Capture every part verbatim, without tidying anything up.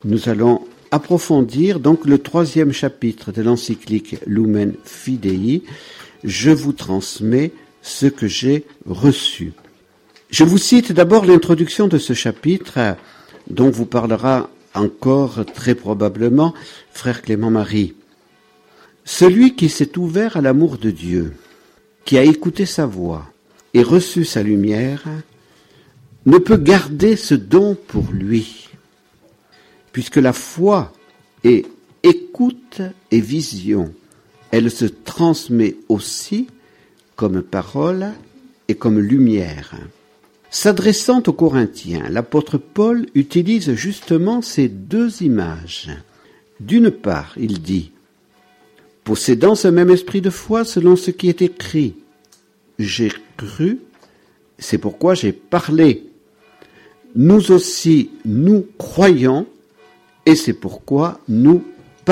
Nous allons approfondir donc le troisième chapitre de l'encyclique Lumen Fidei. Je vous transmets ce que j'ai reçu. Je vous cite d'abord l'introduction de ce chapitre dont vous parlera encore très probablement frère Clément Marie. Celui qui s'est ouvert à l'amour de Dieu, qui a écouté sa voix et reçu sa lumière, ne peut garder ce don pour lui, puisque la foi est écoute et vision. Elle se transmet aussi comme parole et comme lumière. S'adressant aux Corinthiens, l'apôtre Paul utilise justement ces deux images. D'une part, il dit « Possédant ce même esprit de foi selon ce qui est écrit, j'ai cru, c'est pourquoi j'ai parlé. Nous aussi, nous croyons, et c'est pourquoi nous parlons. »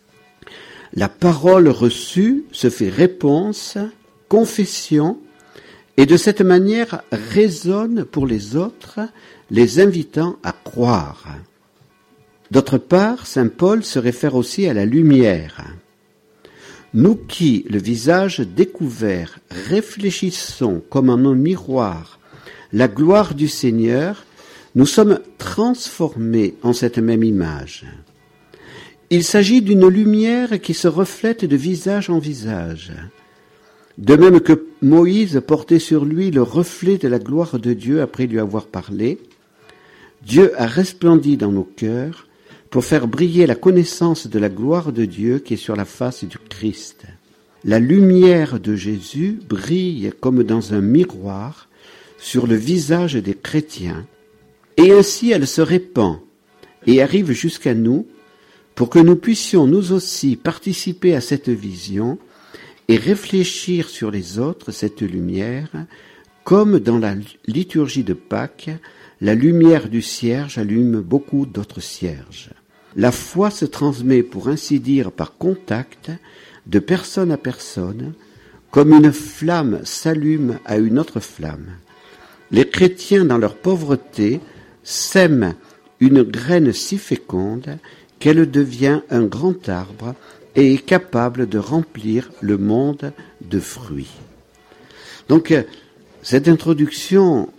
La parole reçue se fait réponse, confession, et de cette manière résonne pour les autres, les invitant à croire. D'autre part, saint Paul se réfère aussi à la lumière. Nous qui, le visage découvert, réfléchissons comme en un miroir la gloire du Seigneur, nous sommes transformés en cette même image. Il s'agit d'une lumière qui se reflète de visage en visage. De même que Moïse portait sur lui le reflet de la gloire de Dieu après lui avoir parlé, Dieu a resplendi dans nos cœurs pour faire briller la connaissance de la gloire de Dieu qui est sur la face du Christ. La lumière de Jésus brille comme dans un miroir sur le visage des chrétiens, et ainsi elle se répand et arrive jusqu'à nous pour que nous puissions nous aussi participer à cette vision et réfléchir sur les autres cette lumière, comme dans la liturgie de Pâques, la lumière du cierge allume beaucoup d'autres cierges. La foi se transmet, pour ainsi dire, par contact, de personne à personne, comme une flamme s'allume à une autre flamme. Les chrétiens, dans leur pauvreté, sèment une graine si féconde qu'elle devient un grand arbre et est capable de remplir le monde de fruits. Donc, cette introduction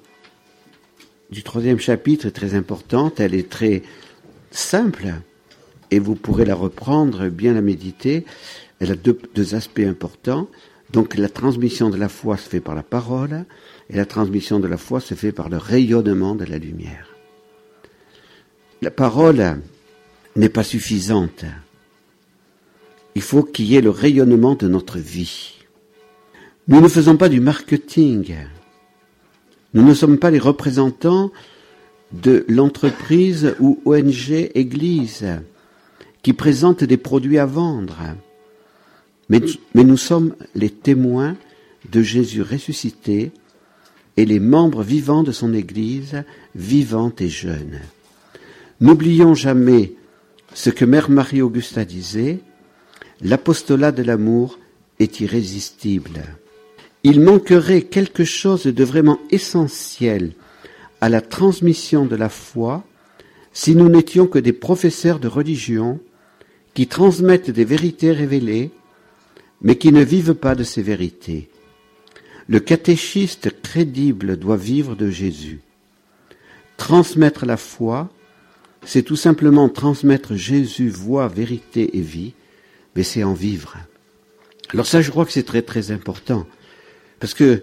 du troisième chapitre est très importante, elle est très simple, et vous pourrez la reprendre, bien la méditer. Elle a deux, deux aspects importants. Donc, la transmission de la foi se fait par la parole, et la transmission de la foi se fait par le rayonnement de la lumière. La parole n'est pas suffisante. Il faut qu'il y ait le rayonnement de notre vie. Nous ne faisons pas du marketing. Nous ne sommes pas les représentants de l'entreprise ou O N G Église qui présente des produits à vendre. Mais, mais nous sommes les témoins de Jésus ressuscité et les membres vivants de son Église, vivante et jeune. N'oublions jamais ce que Mère Marie-Augusta disait, l'apostolat de l'amour est irrésistible. Il manquerait quelque chose de vraiment essentiel à la transmission de la foi si nous n'étions que des professeurs de religion qui transmettent des vérités révélées, mais qui ne vivent pas de ces vérités. Le catéchiste crédible doit vivre de Jésus. Transmettre la foi, c'est tout simplement transmettre Jésus, voie, vérité et vie, mais c'est en vivre. Alors ça, je crois que c'est très très important, parce que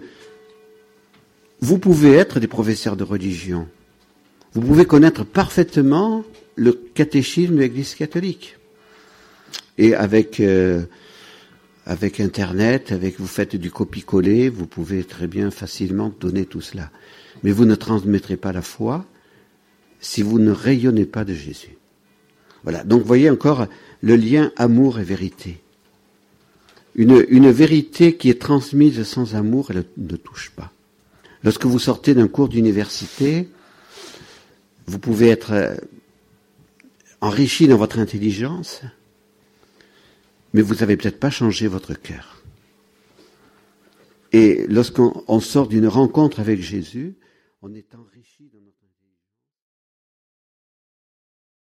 vous pouvez être des professeurs de religion, vous pouvez connaître parfaitement le catéchisme de l'Église catholique, et avec euh, avec Internet, avec vous faites du copier-coller, vous pouvez très bien facilement donner tout cela, mais vous ne transmettrez pas la foi si vous ne rayonnez pas de Jésus. Voilà, donc voyez encore le lien amour et vérité. Une, une vérité qui est transmise sans amour, elle ne touche pas. Lorsque vous sortez d'un cours d'université, vous pouvez être enrichi dans votre intelligence, mais vous n'avez peut-être pas changé votre cœur. Et lorsqu'on on sort d'une rencontre avec Jésus, on est enrichi dans